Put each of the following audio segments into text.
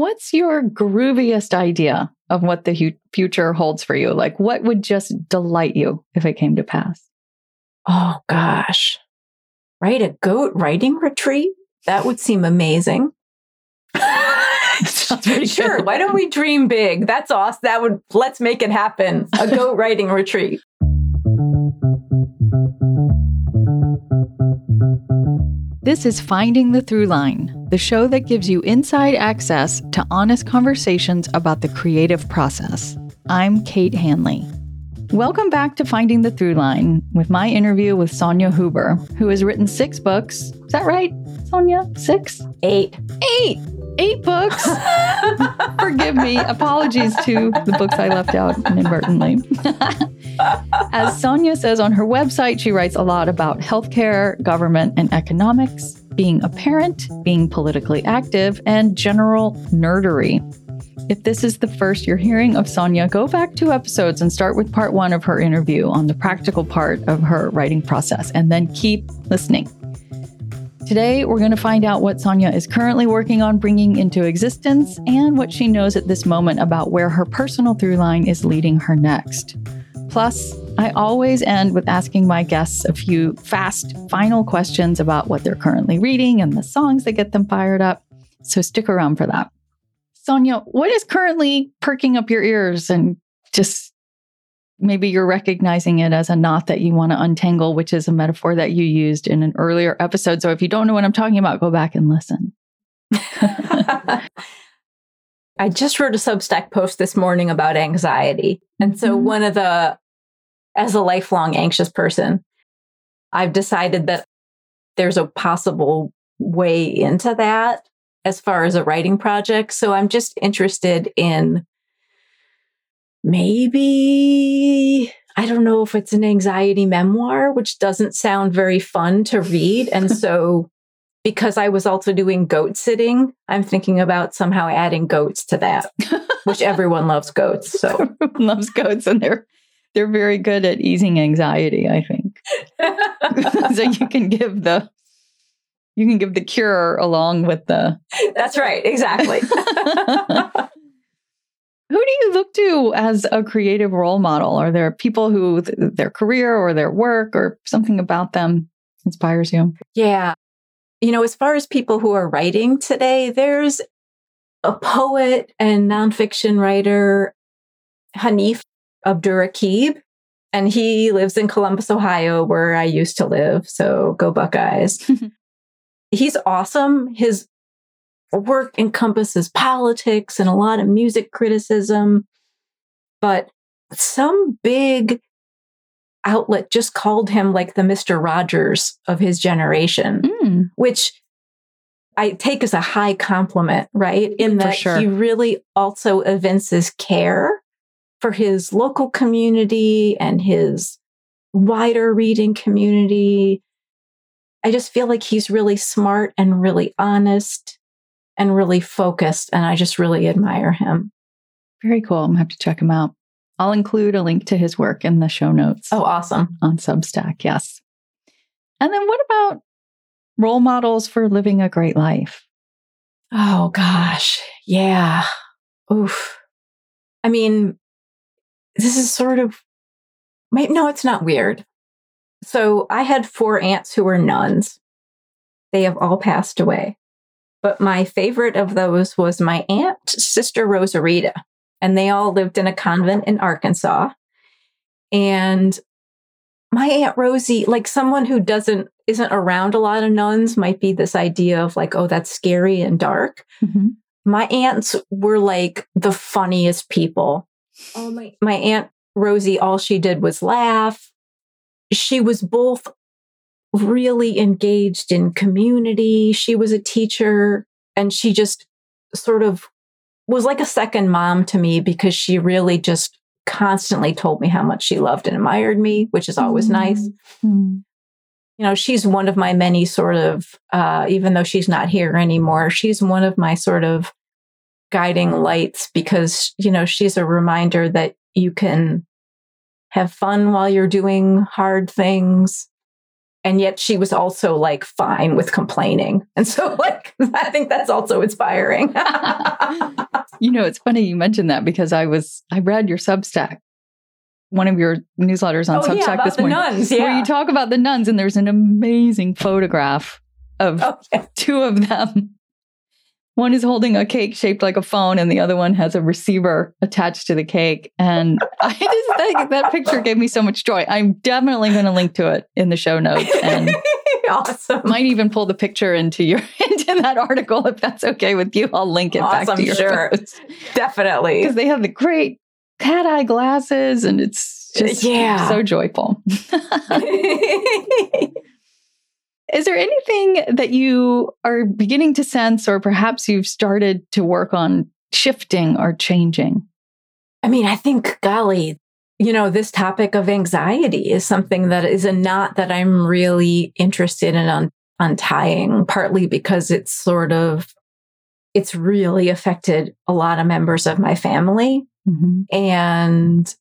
what's your grooviest idea of what the future holds for you? Like, what would just delight you if it came to pass? Oh, gosh. Right? A goat writing retreat? That would seem amazing. Sounds pretty Sure. good. Why don't we dream big? That's awesome. Let's make it happen. A goat writing retreat. This is Finding the Through Line, the show that gives you inside access to honest conversations about the creative process. I'm Kate Hanley. Welcome back to Finding the Through Line with my interview with Sonia Huber, who has written 6 books. Is that right, Sonia? 6? 8. 8 books. Forgive me. Apologies to the books I left out inadvertently. As Sonia says on her website, she writes a lot about healthcare, government, and economics, being a parent, being politically active, and general nerdery. If this is the first you're hearing of Sonia, go back 2 episodes and start with part 1 of her interview on the practical part of her writing process, and then keep listening. Today, we're going to find out what Sonia is currently working on bringing into existence and what she knows at this moment about where her personal through line is leading her next. Plus, I always end with asking my guests a few fast, final questions about what they're currently reading and the songs that get them fired up. So stick around for that. Sonia, what is currently perking up your ears and just maybe you're recognizing it as a knot that you want to untangle, which is a metaphor that you used in an earlier episode. So if you don't know what I'm talking about, go back and listen. I just wrote a Substack post this morning about anxiety. And so as a lifelong anxious person, I've decided that there's a possible way into that as far as a writing project. So I'm just interested in maybe, I don't know if it's an anxiety memoir, which doesn't sound very fun to read. And so because I was also doing goat sitting, I'm thinking about somehow adding goats to that, which everyone loves goats. So Everyone loves goats, and they're very good at easing anxiety, I think. So you can give the cure along with the. That's right. Exactly. Who do you look to as a creative role model? Are there people who their career or their work or something about them inspires you? Yeah. As far as people who are writing today, there's a poet and nonfiction writer, Hanif Abdurraqib, and he lives in Columbus, Ohio, where I used to live. So go Buckeyes. He's awesome. His work encompasses politics and a lot of music criticism, but some big outlet just called him like the Mr. Rogers of his generation, which I take as a high compliment, right? In that he really also evinces care for his local community and his wider reading community. I just feel like he's really smart and really honest and really focused, and I just really admire him. Very cool. I'm going to have to check him out. I'll include a link to his work in the show notes. Oh, awesome. On Substack, yes. And then what about role models for living a great life? Oh, gosh. Yeah. Oof. I mean, this is sort of, no, it's not weird. So I had 4 aunts who were nuns. They have all passed away. But my favorite of those was my aunt, Sister Rosarita. And they all lived in a convent in Arkansas. And my Aunt Rosie, like someone who isn't around a lot of nuns, might be this idea of like, oh, that's scary and dark. Mm-hmm. My aunts were like the funniest people. Oh, my Aunt Rosie, all she did was laugh. She was both really engaged in community. She was a teacher, and she just sort of was like a second mom to me because she really just constantly told me how much she loved and admired me, which is always nice. She's one of my many sort of, even though she's not here anymore, she's one of my sort of guiding lights because, she's a reminder that you can have fun while you're doing hard things. And yet she was also like fine with complaining. And so like, I think that's also inspiring. It's funny you mentioned that because I read your Substack, one of your newsletters on Substack this morning, nuns, where you talk about the nuns, and there's an amazing photograph of two of them. One is holding a cake shaped like a phone, and the other one has a receiver attached to the cake. And I just think that picture gave me so much joy. I'm definitely going to link to it in the show notes, and awesome. Might even pull the picture into that article if that's okay with you. I'll link it back to your post. Definitely, because they have the great cat eye glasses, and it's just so joyful. Is there anything that you are beginning to sense, or perhaps you've started to work on shifting or changing? I mean, I think, golly, this topic of anxiety is something that is a knot that I'm really interested in untying, partly because it's really affected a lot of members of my family. Mm-hmm. And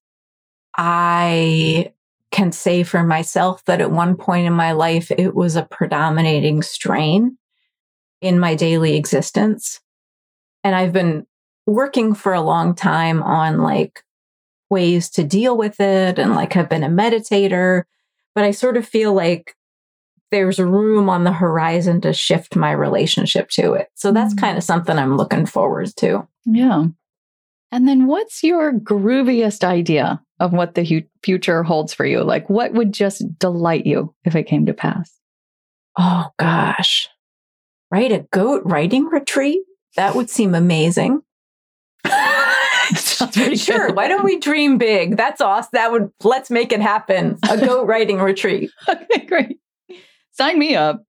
I can say for myself that at one point in my life, it was a predominating strain in my daily existence. And I've been working for a long time on ways to deal with it, and have been a meditator, but I sort of feel like there's room on the horizon to shift my relationship to it. So that's kind of something I'm looking forward to. Yeah. And then what's your grooviest idea of what the future holds for you? What would just delight you if it came to pass? Oh, gosh. Right? A goat writing retreat? That would seem amazing. Sounds pretty sure. good. Why don't we dream big? That's awesome. Let's make it happen. A goat writing retreat. Okay, great. Sign me up.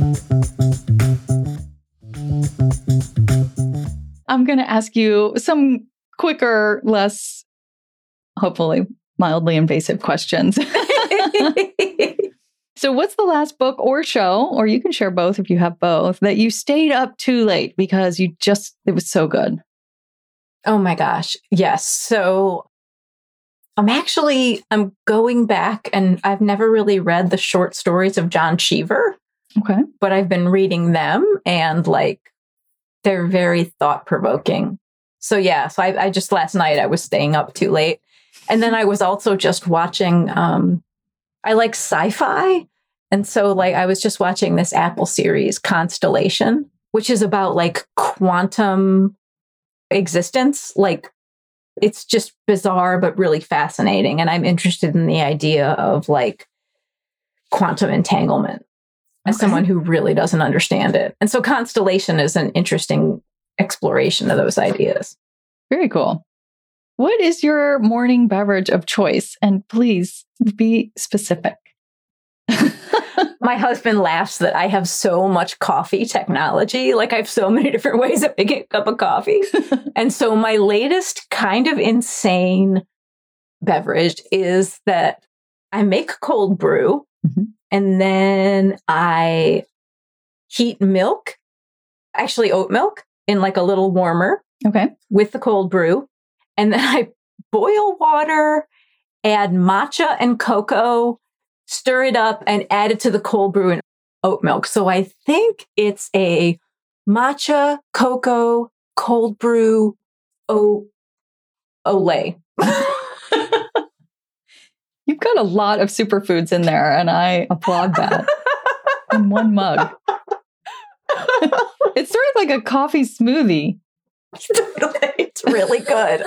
I'm going to ask you some quicker, less, hopefully, mildly invasive questions. So what's the last book or show, or you can share both if you have both, that you stayed up too late because it was so good? Oh my gosh. Yes. So I'm going back, and I've never really read the short stories of John Cheever. Okay. But I've been reading them, and they're very thought-provoking. So I just last night I was staying up too late. And then I was also just watching, I like sci-fi. And so I was just watching this Apple series, Constellation, which is about quantum existence. It's just bizarre, but really fascinating. And I'm interested in the idea of quantum entanglement as someone who really doesn't understand it. And so Constellation is an interesting exploration of those ideas. Very cool. What is your morning beverage of choice? And please be specific. My husband laughs that I have so much coffee technology. I have so many different ways of making a cup of coffee. And so my latest kind of insane beverage is that I make cold brew, and then I heat milk, actually oat milk, in a little warmer. Okay. With the cold brew. And then I boil water, add matcha and cocoa, stir it up, and add it to the cold brew and oat milk. So I think it's a matcha, cocoa, cold brew, Olay. You've got a lot of superfoods in there, and I applaud that. In one mug. It's sort of like a coffee smoothie. It's really good.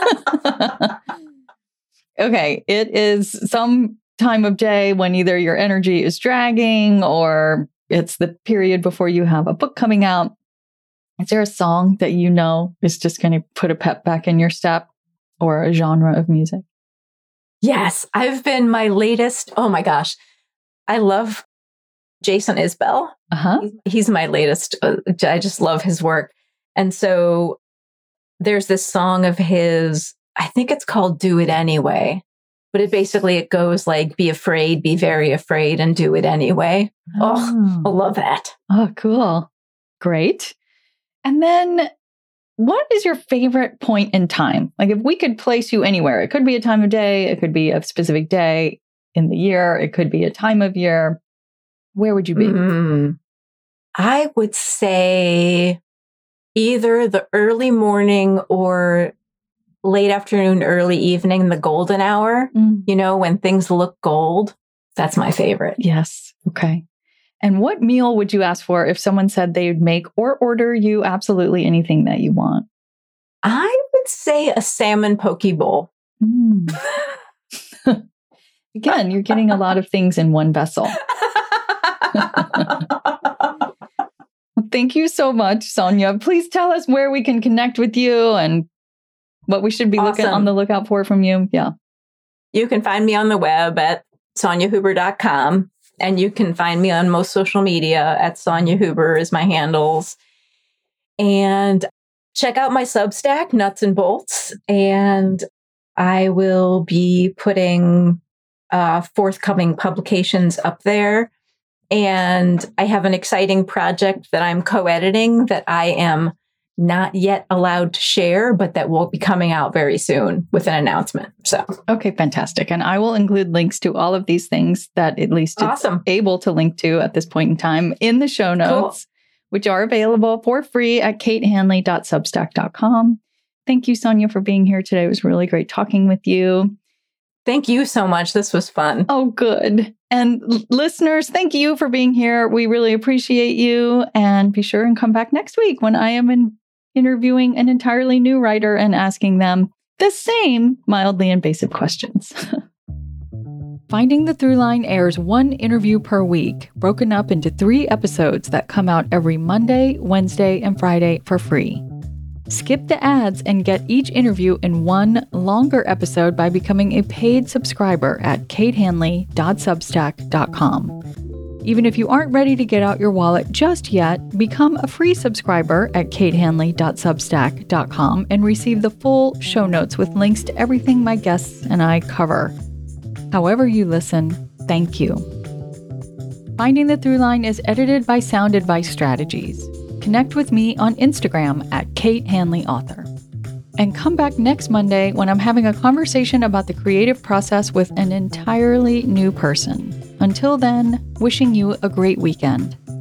Okay, it is some time of day when either your energy is dragging or it's the period before you have a book coming out. Is there a song that is just going to put a pep back in your step, or a genre of music? Yes, I've been my latest. Oh my gosh. I love Jason Isbell. He's my latest. I just love his work. And so there's this song of his, I think it's called Do It Anyway, but it goes be afraid, be very afraid, and do it anyway. Oh, I love that. Oh, cool. Great. And then what is your favorite point in time? If we could place you anywhere, it could be a time of day, it could be a specific day in the year, it could be a time of year. Where would you be? I would say either the early morning or late afternoon, early evening, the golden hour, when things look gold. That's my favorite. Yes. Okay. And what meal would you ask for if someone said they would make or order you absolutely anything that you want? I would say a salmon poke bowl. Again, you're getting a lot of things in one vessel. Thank you so much, Sonia. Please tell us where we can connect with you and what we should be looking on the lookout for from you. Yeah. You can find me on the web at SoniaHuber.com, and you can find me on most social media at Sonia Huber is my handles. And check out my Substack, Nuts and Bolts, and I will be putting forthcoming publications up there. And I have an exciting project that I'm co-editing that I am not yet allowed to share, but that will be coming out very soon with an announcement. So, okay, fantastic. And I will include links to all of these things that at least it's able to link to at this point in time in the show notes, which are available for free at katehanley.substack.com. Thank you, Sonia, for being here today. It was really great talking with you. Thank you so much. This was fun. Oh, good. And listeners, thank you for being here. We really appreciate you. And be sure and come back next week when I am interviewing an entirely new writer and asking them the same mildly invasive questions. Finding the Throughline airs one interview per week, broken up into 3 episodes that come out every Monday, Wednesday, and Friday for free. Skip the ads and get each interview in one longer episode by becoming a paid subscriber at katehanley.substack.com. Even if you aren't ready to get out your wallet just yet, become a free subscriber at katehanley.substack.com and receive the full show notes with links to everything my guests and I cover. However you listen, thank you. Finding the Throughline is edited by Sound Advice Strategies. Connect with me on Instagram at Kate Hanley Author. And come back next Monday when I'm having a conversation about the creative process with an entirely new person. Until then, wishing you a great weekend.